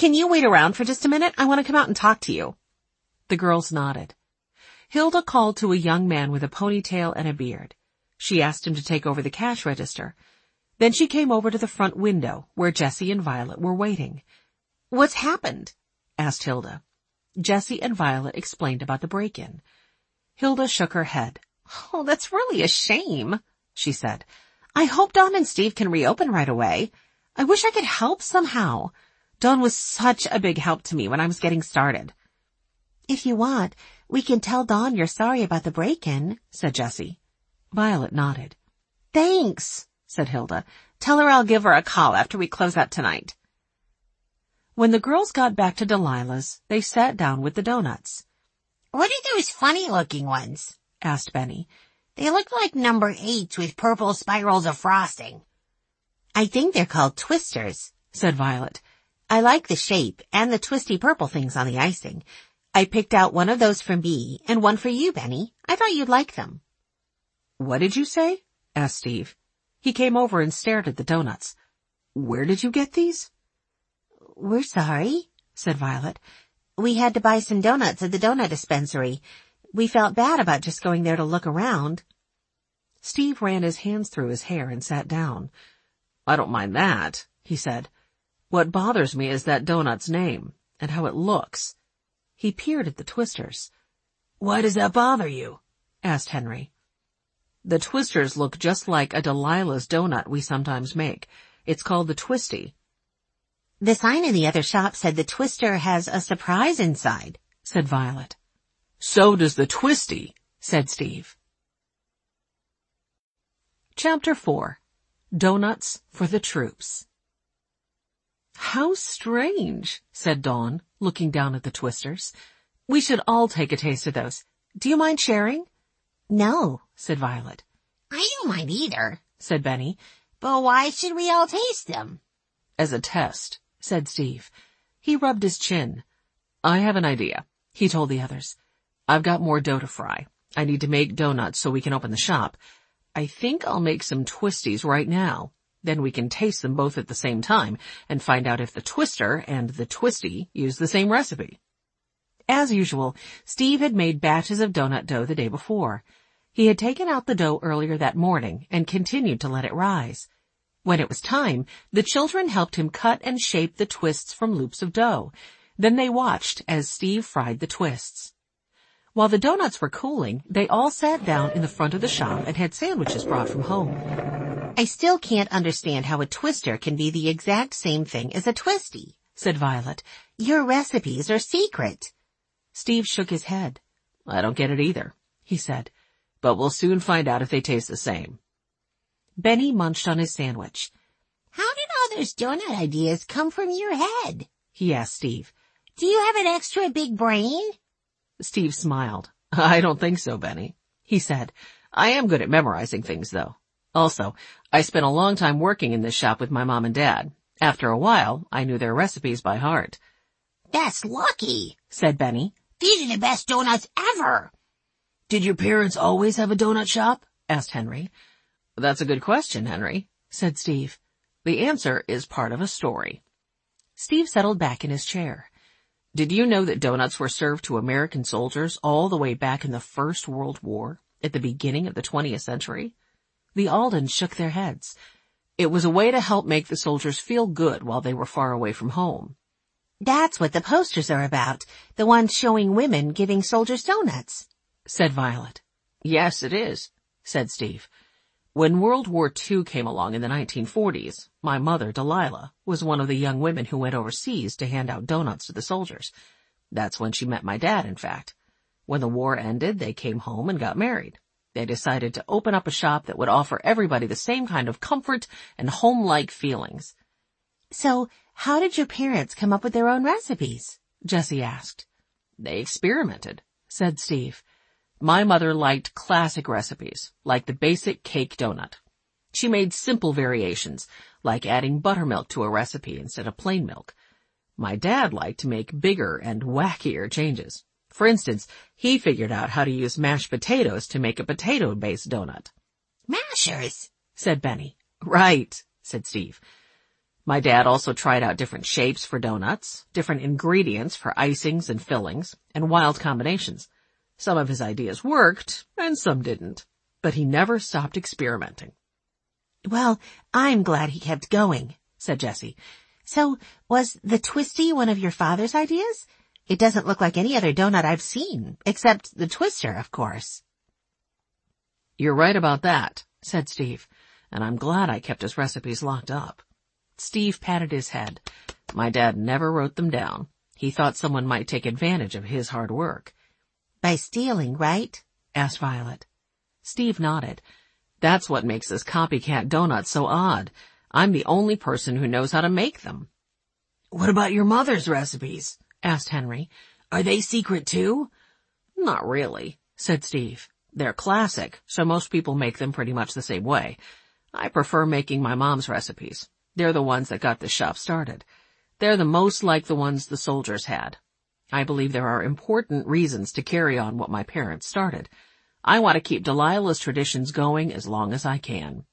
Can you wait around for just a minute? I want to come out and talk to you. The girls nodded. Hilda called to a young man with a ponytail and a beard. She asked him to take over the cash register. Then she came over to the front window where Jessie and Violet were waiting. What's happened? Asked Hilda. Jessie and Violet explained about the break-in. Hilda shook her head. Oh, that's really a shame, she said. I hope Dawn and Steve can reopen right away. I wish I could help somehow. Dawn was such a big help to me when I was getting started. If you want, we can tell Dawn you're sorry about the break-in, said Jessie. Violet nodded. Thanks, said Hilda. Tell her I'll give her a call after we close up tonight. When the girls got back to Delilah's, they sat down with the donuts. What are those funny-looking ones? Asked Benny. They look like number eights with purple spirals of frosting. I think they're called twisters, said Violet. I like the shape and the twisty purple things on the icing. I picked out one of those from Bea and one for you, Benny. I thought you'd like them. What did you say? Asked Steve. He came over and stared at the donuts. Where did you get these? We're sorry, said Violet. We had to buy some donuts at the donut dispensary. We felt bad about just going there to look around. Steve ran his hands through his hair and sat down. I don't mind that, he said. What bothers me is that donut's name and how it looks. He peered at the twisters. Why does that bother you? Asked Henry. The twisters look just like a Delilah's donut we sometimes make. It's called the Twisty. The sign in the other shop said the twister has a surprise inside, said Violet. So does the Twisty, said Steve. Chapter four. Donuts for the Troops. How strange, said Dawn, looking down at the twisters. We should all take a taste of those. Do you mind sharing? No, said Violet. I don't mind either, said Benny. But why should we all taste them? As a test, said Steve. He rubbed his chin. I have an idea, he told the others. I've got more dough to fry. I need to make donuts so we can open the shop. I think I'll make some twisties right now. Then we can taste them both at the same time and find out if the twister and the twisty use the same recipe. As usual, Steve had made batches of donut dough the day before. He had taken out the dough earlier that morning and continued to let it rise. When it was time, the children helped him cut and shape the twists from loops of dough. Then they watched as Steve fried the twists. While the donuts were cooling, they all sat down in the front of the shop and had sandwiches brought from home. I still can't understand how a twister can be the exact same thing as a twisty, said Violet. Your recipes are secret. Steve shook his head. I don't get it either, he said, but we'll soon find out if they taste the same. Benny munched on his sandwich. How did all those donut ideas come from your head? He asked Steve. Do you have an extra big brain? Steve smiled. I don't think so, Benny, he said. I am good at memorizing things, though. Also, I spent a long time working in this shop with my mom and dad. After a while, I knew their recipes by heart. That's lucky, said Benny. These are the best donuts ever. Did your parents always have a donut shop? Asked Henry. That's a good question, Henry, said Steve. The answer is part of a story. Steve settled back in his chair. Did you know that donuts were served to American soldiers all the way back in the First World War, at the beginning of the twentieth century? The Aldens shook their heads. It was a way to help make the soldiers feel good while they were far away from home. That's what the posters are about, the ones showing women giving soldiers donuts, said Violet. Yes, it is, said Steve. When World War Two came along in the nineteen forties, my mother, Delilah, was one of the young women who went overseas to hand out donuts to the soldiers. That's when she met my dad, in fact. When the war ended, they came home and got married. They decided to open up a shop that would offer everybody the same kind of comfort and home-like feelings. So, how did your parents come up with their own recipes? Jessie asked. They experimented, said Steve. My mother liked classic recipes, like the basic cake donut. She made simple variations, like adding buttermilk to a recipe instead of plain milk. My dad liked to make bigger and wackier changes. For instance, he figured out how to use mashed potatoes to make a potato-based donut. Mashers, said Benny. Right, said Steve. My dad also tried out different shapes for donuts, different ingredients for icings and fillings, and wild combinations. Some of his ideas worked, and some didn't, but he never stopped experimenting. Well, I'm glad he kept going, said Jessie. So, was the Twisty one of your father's ideas? It doesn't look like any other donut I've seen, except the Twister, of course. You're right about that, said Steve, and I'm glad I kept his recipes locked up. Steve patted his head. My dad never wrote them down. He thought someone might take advantage of his hard work. By stealing, right? Asked Violet. Steve nodded. That's what makes this copycat donut so odd. I'm the only person who knows how to make them. What about your mother's recipes? Asked Henry. Are they secret too? Not really, said Steve. They're classic, so most people make them pretty much the same way. I prefer making my mom's recipes. They're the ones that got this shop started. They're the most like the ones the soldiers had. I believe there are important reasons to carry on what my parents started. I want to keep Delilah's traditions going as long as I can.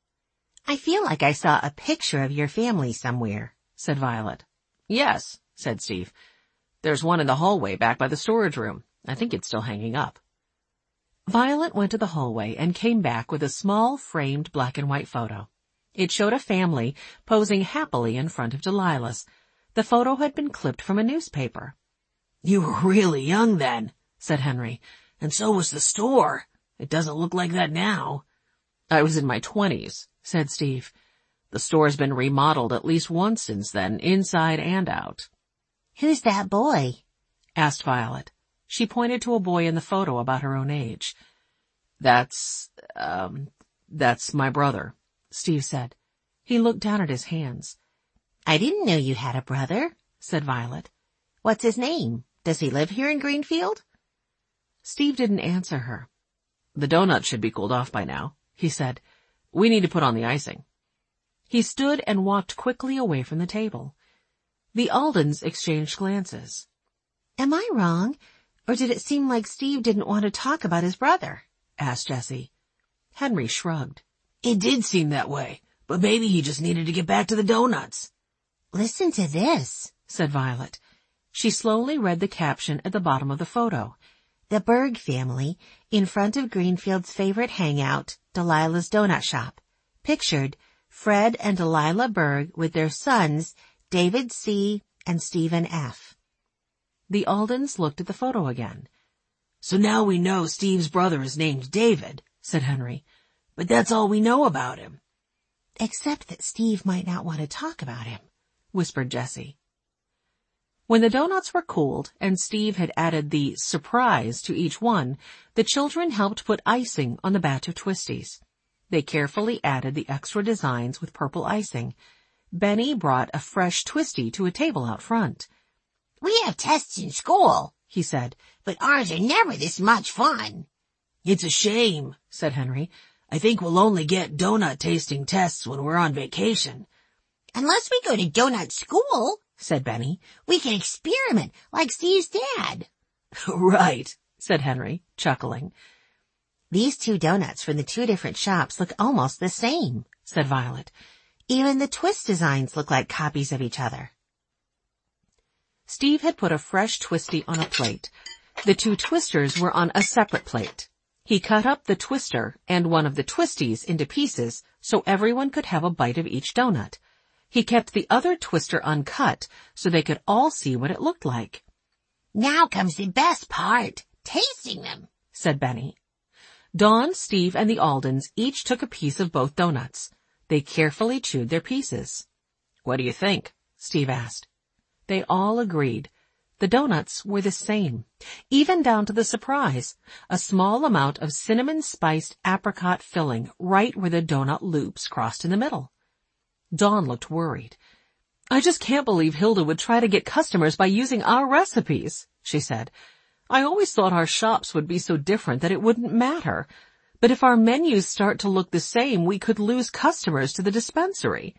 I feel like I saw a picture of your family somewhere, said Violet. Yes, said Steve. There's one in the hallway back by the storage room. I think it's still hanging up. Violet went to the hallway and came back with a small framed black and white photo. It showed a family posing happily in front of Delilah's. The photo had been clipped from a newspaper. You were really young then, said Henry. And so was the store. It doesn't look like that now. I was in my twenties, said Steve. The store's been remodeled at least once since then, inside and out. Who's that boy? Asked Violet. She pointed to a boy in the photo about her own age. That's, um, that's my brother, Steve said. He looked down at his hands. I didn't know you had a brother, said Violet. What's his name? Does he live here in Greenfield? Steve didn't answer her. The donut should be cooled off by now, he said. We need to put on the icing. He stood and walked quickly away from the table. The Aldens exchanged glances. Am I wrong, or did it seem like Steve didn't want to talk about his brother? Asked Jessie. Henry shrugged. It did seem that way, but maybe he just needed to get back to the donuts. Listen to this, said Violet. She slowly read the caption at the bottom of the photo. The Berg family, in front of Greenfield's favorite hangout, Delilah's Donut Shop. Pictured, Fred and Delilah Berg with their sons, David C. and Stephen F. The Aldens looked at the photo again. So now we know Steve's brother is named David, said Henry. But that's all we know about him. Except that Steve might not want to talk about him, whispered Jessie. When the donuts were cooled and Steve had added the surprise to each one, the children helped put icing on the batch of Twisties. They carefully added the extra designs with purple icing. Benny brought a fresh Twistie to a table out front. We have tests in school, he said, but ours are never this much fun. It's a shame, said Henry. I think we'll only get donut tasting tests when we're on vacation. Unless we go to donut school, said Benny, we can experiment like Steve's dad. Right, said Henry, chuckling. These two donuts from the two different shops look almost the same, said Violet. Even the twist designs look like copies of each other. Steve had put a fresh Twistie on a plate. The two twisters were on a separate plate. He cut up the twister and one of the Twisties into pieces so everyone could have a bite of each donut. He kept the other twister uncut so they could all see what it looked like. Now comes the best part, tasting them, said Benny. Dawn, Steve, and the Aldens each took a piece of both donuts. They carefully chewed their pieces. What do you think? Steve asked. They all agreed. The donuts were the same, even down to the surprise, a small amount of cinnamon-spiced apricot filling right where the donut loops crossed in the middle. Dawn looked worried. I just can't believe Hilda would try to get customers by using our recipes, she said. I always thought our shops would be so different that it wouldn't matter. But if our menus start to look the same, we could lose customers to the dispensary.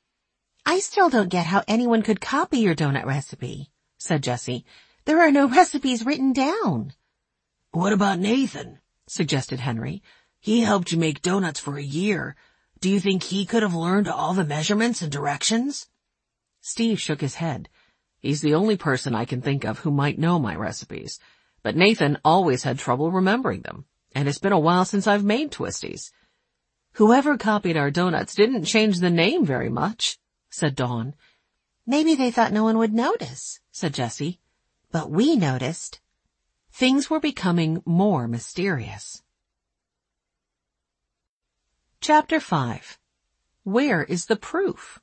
I still don't get how anyone could copy your donut recipe, said Jessie. There are no recipes written down. What about Nathan? Suggested Henry. He helped you make donuts for a year. Do you think he could have learned all the measurements and directions? Steve shook his head. He's the only person I can think of who might know my recipes, but Nathan always had trouble remembering them, and it's been a while since I've made Twisties. Whoever copied our donuts didn't change the name very much, said Dawn. Maybe they thought no one would notice, said Jessie. But we noticed. Things were becoming more mysterious. Chapter five. Where is the proof?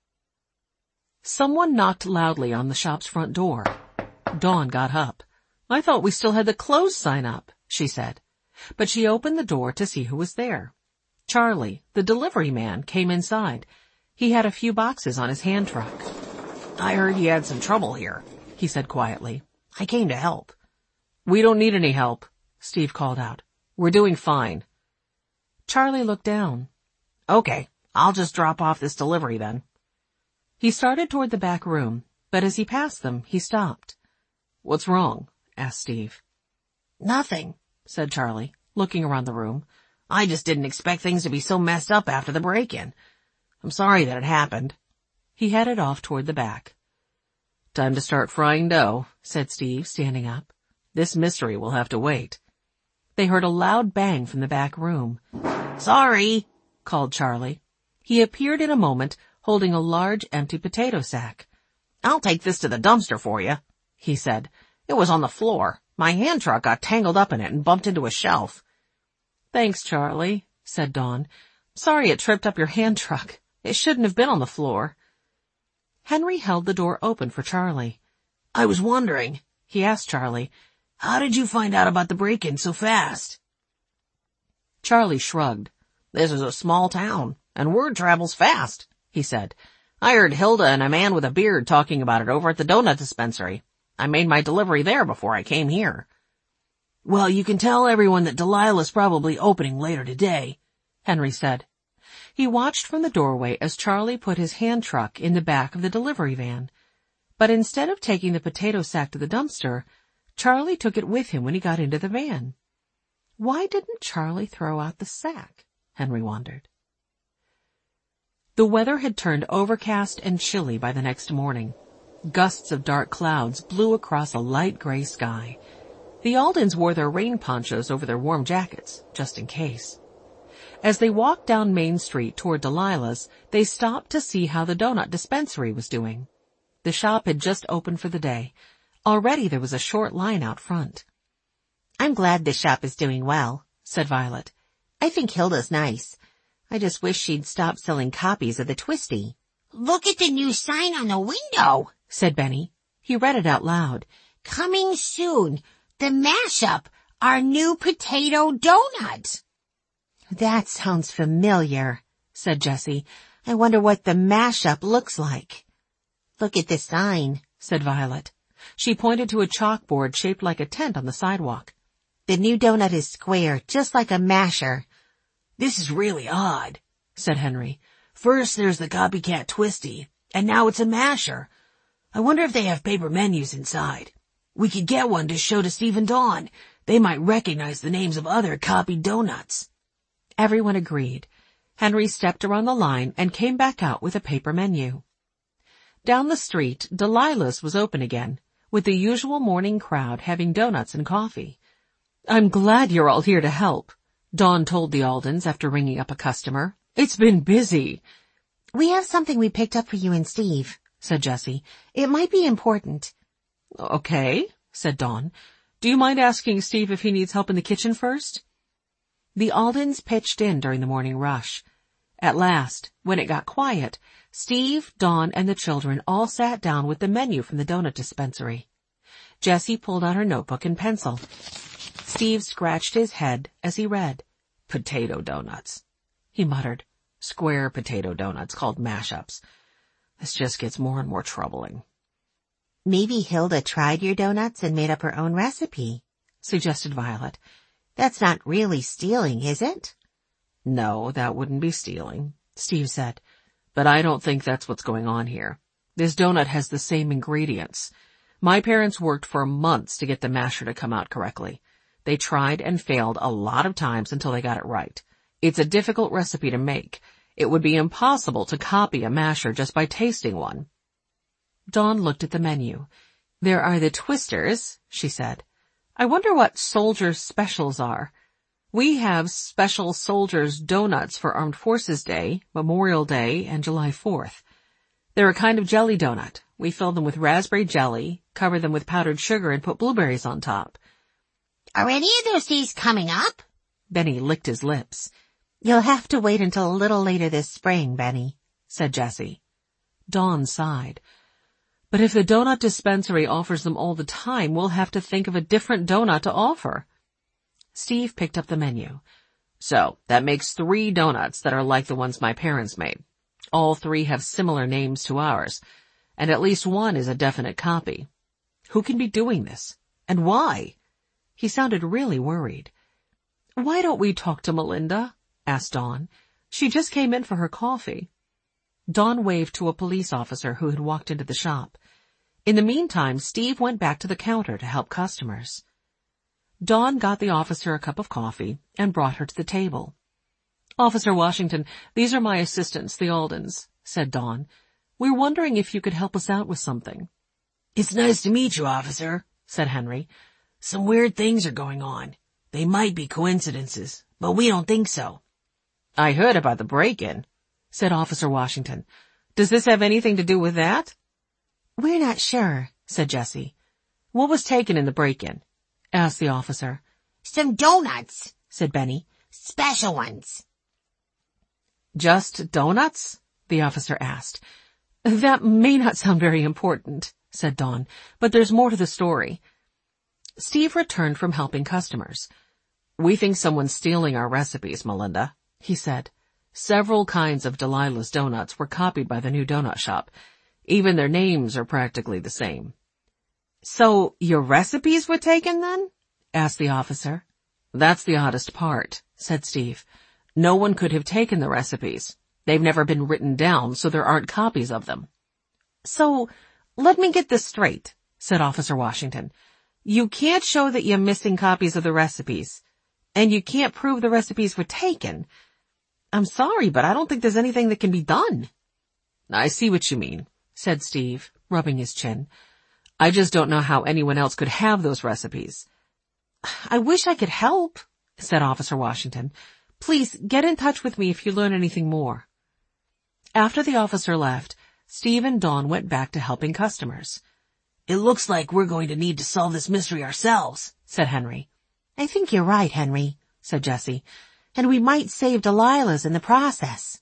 Someone knocked loudly on the shop's front door. Dawn got up. I thought we still had the closed sign up, she said. But she opened the door to see who was there. Charlie, the delivery man, came inside. He had a few boxes on his hand truck. I heard you had some trouble here, he said quietly. I came to help. We don't need any help, Steve called out. We're doing fine. Charlie looked down. Okay, I'll just drop off this delivery then. He started toward the back room, but as he passed them, he stopped. What's wrong? Asked Steve. Nothing, said Charlie, looking around the room. I just didn't expect things to be so messed up after the break-in. I'm sorry that it happened. He headed off toward the back. Time to start frying dough, said Steve, standing up. This mystery will have to wait. They heard a loud bang from the back room. Sorry, called Charlie. He appeared in a moment, holding a large empty potato sack. I'll take this to the dumpster for you, he said. It was on the floor. My hand truck got tangled up in it and bumped into a shelf. Thanks, Charlie, said Dawn. Sorry it tripped up your hand truck. It shouldn't have been on the floor. Henry held the door open for Charlie. I was wondering, he asked Charlie, how did you find out about the break-in so fast? Charlie shrugged. This is a small town, and word travels fast, he said. I heard Hilda and a man with a beard talking about it over at the donut dispensary. I made my delivery there before I came here. Well, you can tell everyone that Delilah's probably opening later today, Henry said. He watched from the doorway as Charlie put his hand truck in the back of the delivery van. But instead of taking the potato sack to the dumpster, Charlie took it with him when he got into the van. Why didn't Charlie throw out the sack? Henry wondered. The weather had turned overcast and chilly by the next morning. Gusts of dark clouds blew across a light gray sky. The Aldens wore their rain ponchos over their warm jackets, just in case. As they walked down Main Street toward Delilah's, they stopped to see how the donut dispensary was doing. The shop had just opened for the day. Already there was a short line out front. I'm glad this shop is doing well, said Violet. I think Hilda's nice. I just wish she'd stop selling copies of the Twistie. Look at the new sign on the window, said Benny. He read it out loud. Coming soon, the mashup, our new potato donut. That sounds familiar, said Jessie. I wonder what the mashup looks like. Look at the sign, said Violet. She pointed to a chalkboard shaped like a tent on the sidewalk. The new donut is square, just like a masher. This is really odd, said Henry. First there's the copycat Twistie, and now it's a masher. I wonder if they have paper menus inside. We could get one to show to Steve and Dawn. They might recognize the names of other copied donuts. Everyone agreed. Henry stepped around the line and came back out with a paper menu. Down the street, Delilah's was open again, with the usual morning crowd having donuts and coffee. I'm glad you're all here to help, Dawn told the Aldens after ringing up a customer. It's been busy. We have something we picked up for you and Steve, said Jessie. It might be important. Okay, said Dawn. Do you mind asking Steve if he needs help in the kitchen first? The Aldens pitched in during the morning rush. At last, when it got quiet, Steve, Dawn, and the children all sat down with the menu from the donut dispensary. Jessie pulled out her notebook and pencil. Steve scratched his head as he read. Potato donuts, he muttered. Square potato donuts called mashups. This just gets more and more troubling. Maybe Hilda tried your donuts and made up her own recipe, suggested Violet. That's not really stealing, is it? No, that wouldn't be stealing, Steve said. But I don't think that's what's going on here. This donut has the same ingredients. My parents worked for months to get the masher to come out correctly. They tried and failed a lot of times until they got it right. It's a difficult recipe to make. It would be impossible to copy a masher just by tasting one. Dawn looked at the menu. There are the Twisters, she said. I wonder what Soldiers Specials are. We have Special Soldiers Donuts for Armed Forces Day, Memorial Day, and July fourth. They're a kind of jelly donut. We fill them with raspberry jelly, cover them with powdered sugar, and put blueberries on top. Are any of those days coming up? Benny licked his lips. You'll have to wait until a little later this spring, Benny, said Jessie. Dawn sighed. But if the donut dispensary offers them all the time, we'll have to think of a different donut to offer. Steve picked up the menu. So, that makes three donuts that are like the ones my parents made. All three have similar names to ours, and at least one is a definite copy. Who can be doing this? And why? He sounded really worried. Why don't we talk to Melinda? Asked Dawn. She just came in for her coffee. Dawn waved to a police officer who had walked into the shop. In the meantime, Steve went back to the counter to help customers. Dawn got the officer a cup of coffee and brought her to the table. Officer Washington, these are my assistants, the Aldens, said Dawn. We're wondering if you could help us out with something. It's nice to meet you, officer, said Henry. Some weird things are going on. They might be coincidences, but we don't think so. I heard about the break-in, said Officer Washington. Does this have anything to do with that? We're not sure, said Jessie. What was taken in the break-in? Asked the officer. Some donuts, said Benny. Special ones. Just donuts? The officer asked. That may not sound very important, said Dawn, but there's more to the story. Steve returned from helping customers. We think someone's stealing our recipes, Melinda, he said. Several kinds of Delilah's donuts were copied by the new donut shop. Even their names are practically the same. So, your recipes were taken then? Asked the officer. That's the oddest part, said Steve. No one could have taken the recipes. They've never been written down, so there aren't copies of them. So, let me get this straight, said Officer Washington. You can't show that you're missing copies of the recipes, and you can't prove the recipes were taken. I'm sorry, but I don't think there's anything that can be done. I see what you mean, said Steve, rubbing his chin. I just don't know how anyone else could have those recipes. I wish I could help, said Officer Washington. Please get in touch with me if you learn anything more. After the officer left, Steve and Dawn went back to helping customers. It looks like we're going to need to solve this mystery ourselves, said Henry. I think you're right, Henry, said Jessie, and we might save Delilah's in the process.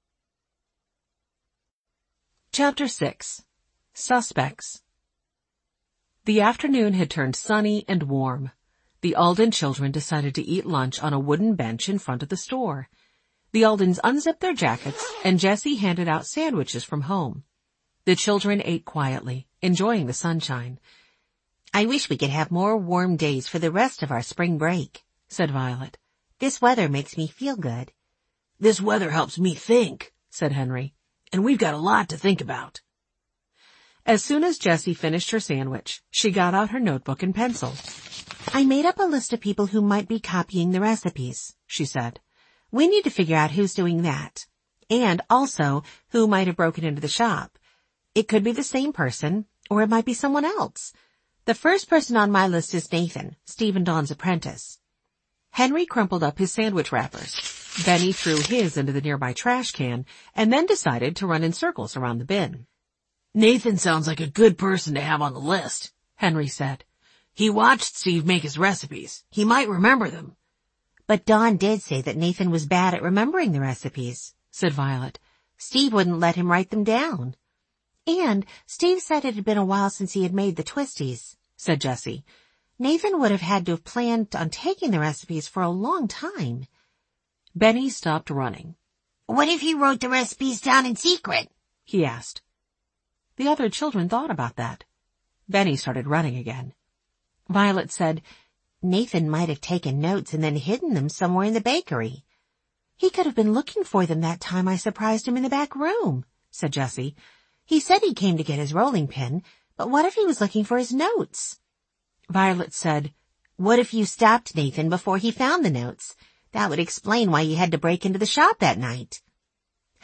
Chapter six. Suspects. The afternoon had turned sunny and warm. The Alden children decided to eat lunch on a wooden bench in front of the store. The Aldens unzipped their jackets, and Jessie handed out sandwiches from home. The children ate quietly, enjoying the sunshine. I wish we could have more warm days for the rest of our spring break, said Violet. This weather makes me feel good. This weather helps me think, said Henry. And we've got a lot to think about. As soon as Jessie finished her sandwich, she got out her notebook and pencil. I made up a list of people who might be copying the recipes, she said. We need to figure out who's doing that. And also who might have broken into the shop. It could be the same person, or it might be someone else. The first person on my list is Nathan, Steve and Dawn's apprentice. Henry crumpled up his sandwich wrappers. Benny threw his into the nearby trash can, and then decided to run in circles around the bin. Nathan sounds like a good person to have on the list, Henry said. He watched Steve make his recipes. He might remember them. But Dawn did say that Nathan was bad at remembering the recipes, said Violet. Steve wouldn't let him write them down. And Steve said it had been a while since he had made the twisties, said Jessie. Nathan would have had to have planned on taking the recipes for a long time. Benny stopped running. What if he wrote the recipes down in secret? He asked. The other children thought about that. Benny started running again. Violet said, Nathan might have taken notes and then hidden them somewhere in the bakery. He could have been looking for them that time I surprised him in the back room, said Jessie. He said he came to get his rolling pin, but what if he was looking for his notes? Violet said, what if you stopped Nathan before he found the notes? That would explain why he had to break into the shop that night.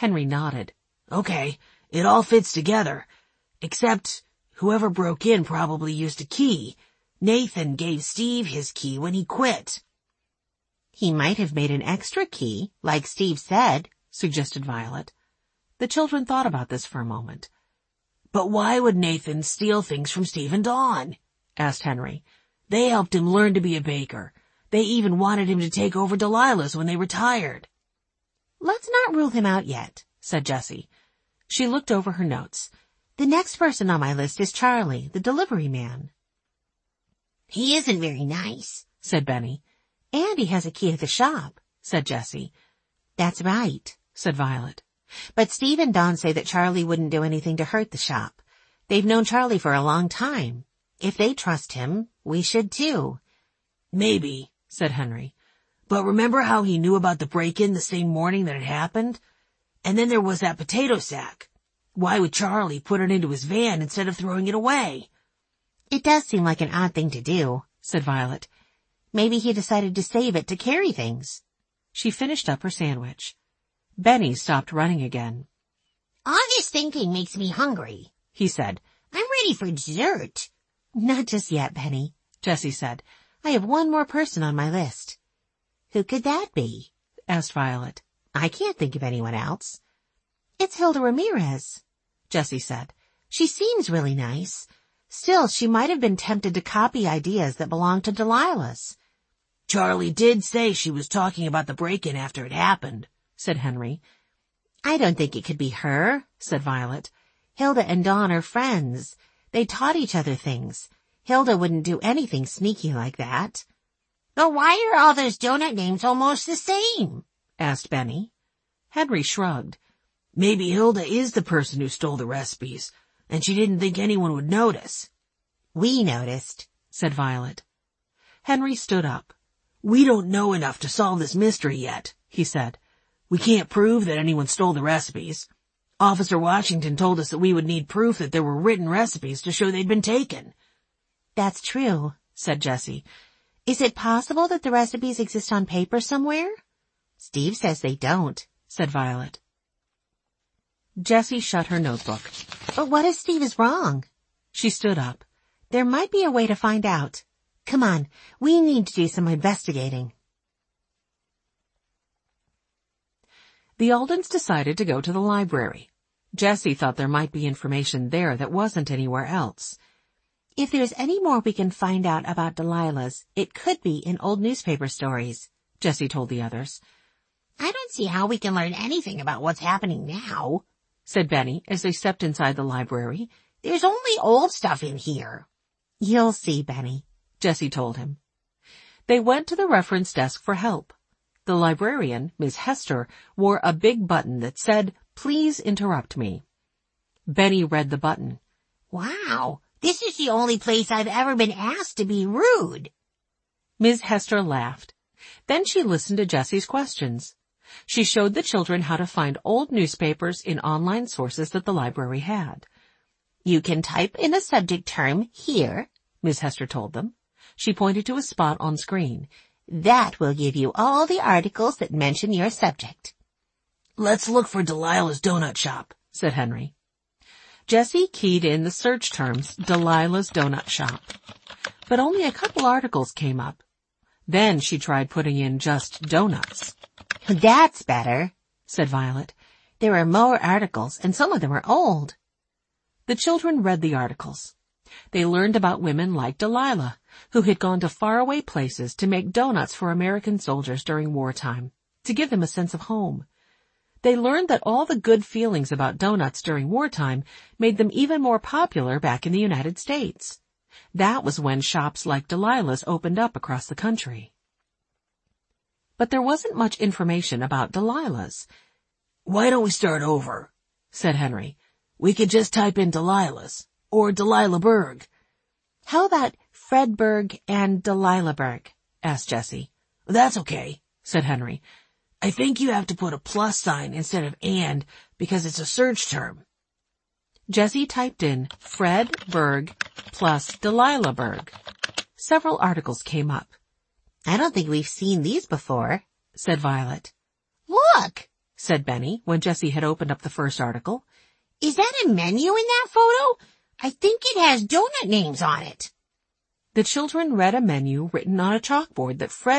Henry nodded. Okay, it all fits together. Except whoever broke in probably used a key. Nathan gave Steve his key when he quit. He might have made an extra key, like Steve said, suggested Violet. The children thought about this for a moment. But why would Nathan steal things from Steve and Dawn? Asked Henry. They helped him learn to be a baker. They even wanted him to take over Delilah's when they retired. Let's not rule him out yet, said Jessie. She looked over her notes. The next person on my list is Charlie, the delivery man. He isn't very nice, said Benny. And he has a key to the shop, said Jessie. That's right, said Violet. But Steve and Dawn say that Charlie wouldn't do anything to hurt the shop. They've known Charlie for a long time. If they trust him, we should too. Maybe, said Henry. But remember how he knew about the break-in the same morning that it happened? And then there was that potato sack. Why would Charlie put it into his van instead of throwing it away? It does seem like an odd thing to do, said Violet. Maybe he decided to save it to carry things. She finished up her sandwich. Benny stopped running again. All this thinking makes me hungry, he said. I'm ready for dessert. Not just yet, Benny, Jessie said. I have one more person on my list. Who could that be? Asked Violet. I can't think of anyone else. It's Hilda Ramirez, Jessie said. She seems really nice. Still, she might have been tempted to copy ideas that belonged to Delilah's. Charlie did say she was talking about the break-in after it happened, said Henry. I don't think it could be her, said Violet. Hilda and Dawn are friends. They taught each other things. Hilda wouldn't do anything sneaky like that. But why are all those donut names almost the same? Asked Benny. Henry shrugged. Maybe Hilda is the person who stole the recipes, and she didn't think anyone would notice. We noticed, said Violet. Henry stood up. We don't know enough to solve this mystery yet, he said. We can't prove that anyone stole the recipes. Officer Washington told us that we would need proof that there were written recipes to show they'd been taken. That's true, said Jessie. Is it possible that the recipes exist on paper somewhere? Steve says they don't, said Violet. Jessie shut her notebook. But what if Steve is wrong? She stood up. There might be a way to find out. Come on, we need to do some investigating. The Aldens decided to go to the library. Jessie thought there might be information there that wasn't anywhere else. If there's any more we can find out about Delilah's, it could be in old newspaper stories, Jessie told the others. I don't see how we can learn anything about what's happening now, said Benny as they stepped inside the library. There's only old stuff in here. You'll see, Benny, Jessie told him. They went to the reference desk for help. The librarian, Miss Hester, wore a big button that said, "Please interrupt me." Benny read the button. Wow, this is the only place I've ever been asked to be rude. Miss Hester laughed. Then she listened to Jessie's questions. She showed the children how to find old newspapers in online sources that the library had. You can type in a subject term here, Miss Hester told them. She pointed to a spot on screen. That will give you all the articles that mention your subject. Let's look for Delilah's Donut Shop, said Henry. Jessie keyed in the search terms Delilah's Donut Shop. But only a couple articles came up. Then she tried putting in just donuts. That's better, said Violet. There are more articles, and some of them are old. The children read the articles. They learned about women like Delilah, who had gone to faraway places to make donuts for American soldiers during wartime, to give them a sense of home. They learned that all the good feelings about donuts during wartime made them even more popular back in the United States. That was when shops like Delilah's opened up across the country. But there wasn't much information about Delilah's. Why don't we start over? Said Henry. We could just type in Delilah's, or Delilah Berg. How about Fred Berg and Delilah Berg? Asked Jessie. That's okay, said Henry. I think you have to put a plus sign instead of and because it's a search term. Jessie typed in Fred Berg plus Delilah Berg. Several articles came up. I don't think we've seen these before, said Violet. Look, said Benny when Jessie had opened up the first article. Is that a menu in that photo? I think it has donut names on it. The children read a menu written on a chalkboard that Fred